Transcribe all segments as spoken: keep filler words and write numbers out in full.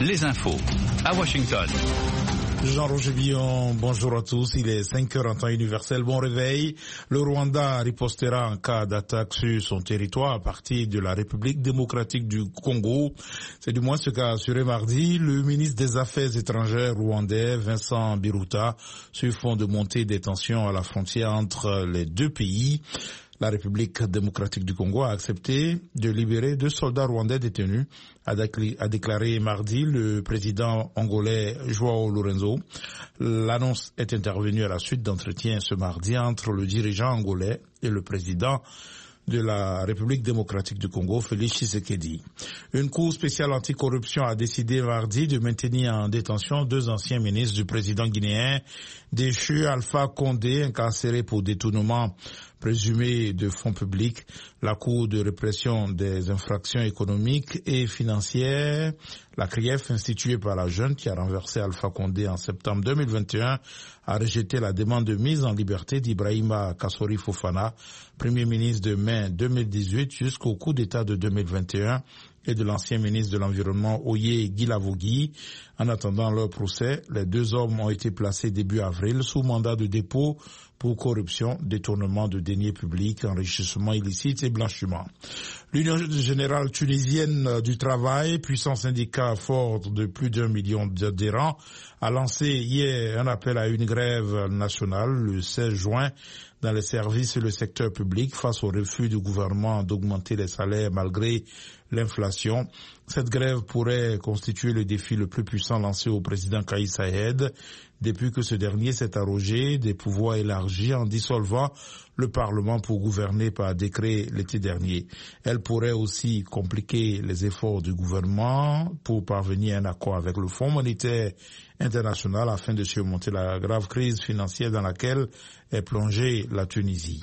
les infos à Washington. Jean-Roger Billon, bonjour à tous. Il est cinq heures en temps universel. Bon réveil. Le Rwanda ripostera en cas d'attaque sur son territoire à partir de la République démocratique du Congo. C'est du moins ce qu'a assuré mardi le ministre des Affaires étrangères rwandais, Vincent Biruta, sur fond de montée des tensions à la frontière entre les deux pays. La République démocratique du Congo a accepté de libérer deux soldats rwandais détenus, a déclaré mardi le président angolais João Lourenço. L'annonce est intervenue à la suite d'entretiens ce mardi entre le dirigeant angolais et le président de la République démocratique du Congo, Félix Tshisekedi. Une cour spéciale anticorruption a décidé mardi de maintenir en détention deux anciens ministres du président guinéen déchu, Alpha Condé, incarcéré pour détournement présumé de fonds publics. La Cour de répression des infractions économiques et financières, la C R I E F, instituée par la junte qui a renversé Alpha Condé en septembre deux mille vingt et un, a rejeté la demande de mise en liberté d'Ibrahima Kassori Fofana, Premier ministre de mai deux mille dix-huit jusqu'au coup d'État de deux mille vingt et un, et de l'ancien ministre de l'Environnement Oye Guilavogui. En attendant leur procès, les deux hommes ont été placés début avril sous mandat de dépôt pour corruption, détournement de deniers publics, enrichissement illicite et blanchiment. L'Union générale tunisienne du travail, puissant syndicat fort de plus d'un million d'adhérents, a lancé hier un appel à une grève nationale le seize juin dans les services et le secteur public face au refus du gouvernement d'augmenter les salaires malgré l'inflation. Cette grève pourrait constituer le défi le plus puissant lancé au président Kais Saied depuis que ce dernier s'est arrogé des pouvoirs élargis en dissolvant le Parlement pour gouverner par décret l'été dernier. Elle pourrait aussi compliquer les efforts du gouvernement pour parvenir à un accord avec le Fonds monétaire international afin de surmonter la grave crise financière dans laquelle est plongée la Tunisie.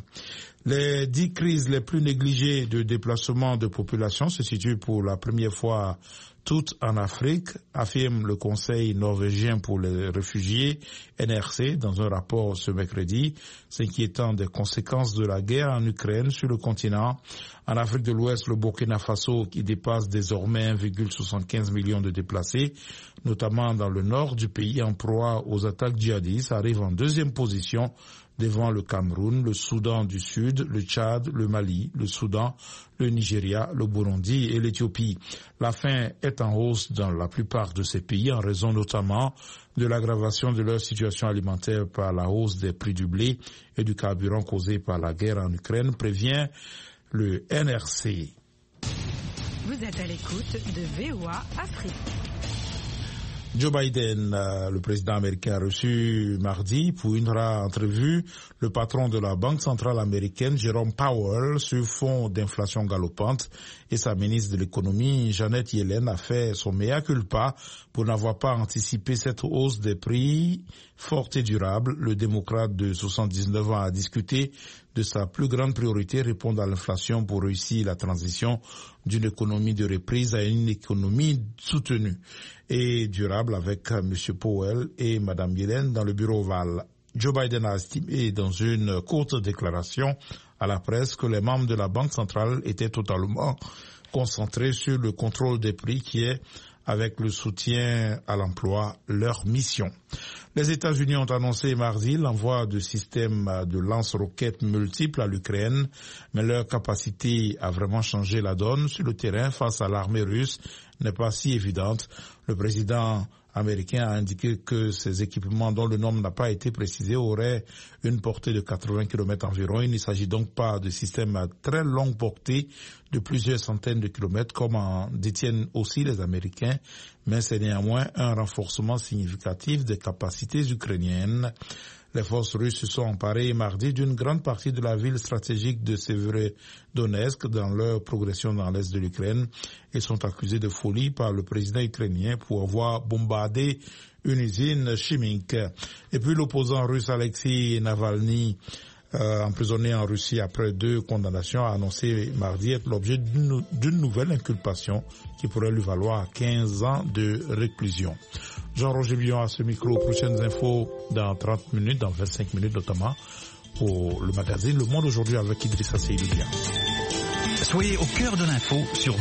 Les dix crises les plus négligées de déplacement de population se situent pour la première fois toutes en Afrique, affirme le Conseil norvégien pour les réfugiés, N R C, dans un rapport ce mercredi, s'inquiétant des conséquences de la guerre en Ukraine sur le continent. En Afrique de l'Ouest, le Burkina Faso, qui dépasse désormais un virgule soixante-quinze million de déplacés, notamment dans le nord du pays en proie aux attaques djihadistes, arrive en deuxième position devant le Cameroun, le Soudan du Sud, le Tchad, le Mali, le Soudan, le Nigeria, le Burundi et l'Éthiopie. La faim est en hausse dans la plupart de ces pays en raison notamment de l'aggravation de leur situation alimentaire par la hausse des prix du blé et du carburant causée par la guerre en Ukraine, prévient le N R C. Vous êtes à l'écoute de V O A Afrique. Joe Biden, euh, le président américain, a reçu mardi pour une rare entrevue le patron de la Banque centrale américaine, Jerome Powell, sur fond d'inflation galopante, et sa ministre de l'économie, Janet Yellen, a fait son mea culpa pour n'avoir pas anticipé cette hausse des prix forte et durable. Le démocrate de soixante-dix-neuf ans a discuté de sa plus grande priorité, répondre à l'inflation pour réussir la transition d'une économie de reprise à une économie soutenue et durable avec M. Powell et Mme Yellen dans le bureau ovale. Joe Biden a estimé dans une courte déclaration à la presse que les membres de la Banque centrale étaient totalement concentrés sur le contrôle des prix qui est, avec le soutien à l'emploi, leur mission. Les États-Unis ont annoncé mardi l'envoi de systèmes de lance-roquettes multiples à l'Ukraine, mais leur capacité à vraiment changer la donne sur le terrain face à l'armée russe n'est pas si évidente. Le président américain a indiqué que ces équipements, dont le nombre n'a pas été précisé, auraient une portée de quatre-vingts kilomètres environ. Il ne s'agit donc pas de systèmes à très longue portée de plusieurs centaines de kilomètres, comme en détiennent aussi les Américains, mais c'est néanmoins un renforcement significatif des capacités ukrainiennes. Les forces russes se sont emparées mardi d'une grande partie de la ville stratégique de Severodonetsk dans leur progression dans l'est de l'Ukraine et sont accusés de folie par le président ukrainien pour avoir bombardé une usine chimique. Et puis l'opposant russe Alexei Navalny, euh, emprisonné en Russie après deux condamnations, a annoncé mardi être l'objet d'une, d'une nouvelle inculpation qui pourrait lui valoir quinze ans de réclusion. Jean-Roger Billon à ce micro. Prochaines infos dans trente minutes, dans vingt-cinq minutes notamment, pour le magazine Le Monde aujourd'hui avec Idrissa Seydoudia. Soyez au cœur de l'info sur